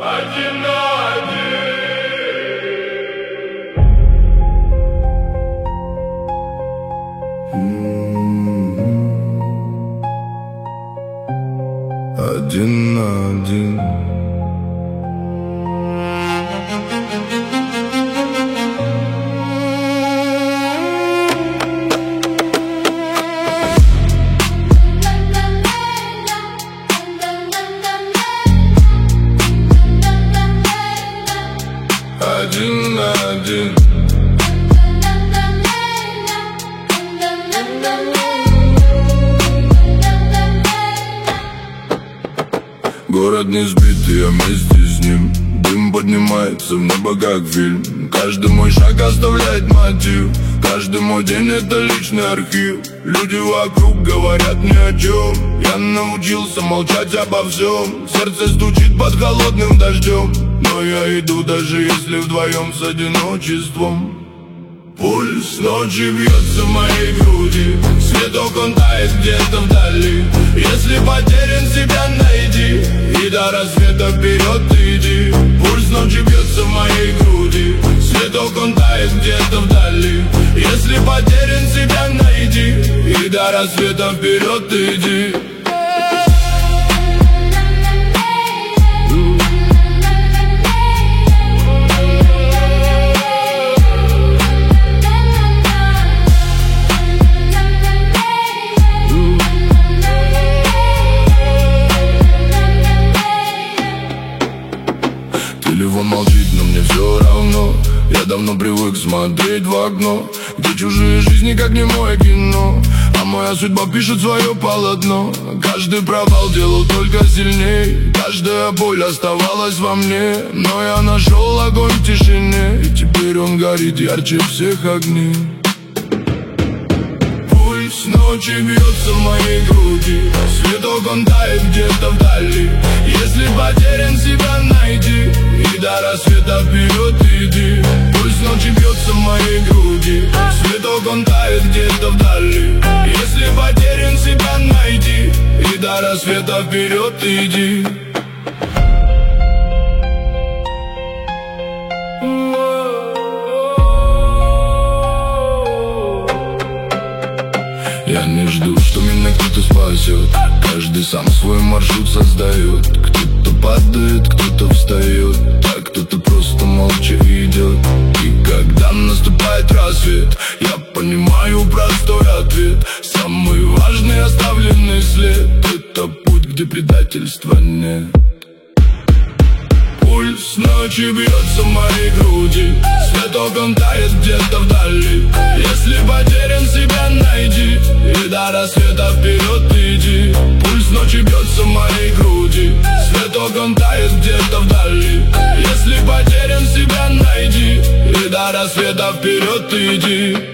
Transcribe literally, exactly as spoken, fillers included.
один на один. Один на один. Один на один. Город не сбитый, я вместе с ним. Дым поднимается в небо, как фильм. Каждый мой шаг оставляет мотив. Каждый мой день — это личный архив. Люди вокруг говорят ни о чем. Я научился молчать обо всем. Сердце стучит под холодным дождем, но я иду, даже если вдвоем с одиночеством. Пульс ночи бьется в моей груди. Светок он тает где-то вдали. Если потерян, себя найди, и до рассвета вперед иди. Пульс ночи бьется в моей груди. Светок он тает где-то вдали. Если потерян, себя найди, и до рассвета вперед иди. Телефон молчит, но мне все равно. Я давно привык смотреть в окно, где чужие жизни как немое кино, а моя судьба пишет свое полотно. Каждый провал делал только сильней. Каждая боль оставалась во мне, но я нашел огонь в тишине, и теперь он горит ярче всех огней. Пульс ночи бьется в моей груди. Светок он тает где-то вдали. Если потерян, себя найди, и до рассвета вперед иди. Пульс ночи бьется в моей груди. Светок он тает где-то вдали. Если потерян, себя найди, и до рассвета вперед иди. Я не жду, что меня кто-то спасет. Каждый сам свой маршрут создает. Кто-то падает, кто-то встает, а кто-то просто молча идет. И когда наступает рассвет, я понимаю простой ответ. Самый важный оставленный след — это путь, где предательства нет. Пульс ночи бьется в моей груди. Светок он тает где-то вдали. Если потерян, себя найди, и до рассвета вперед иди. Пульс ночи бьется в моей груди. Светок он тает где-то вдали. Если потерян, себя найди, и до рассвета вперед иди.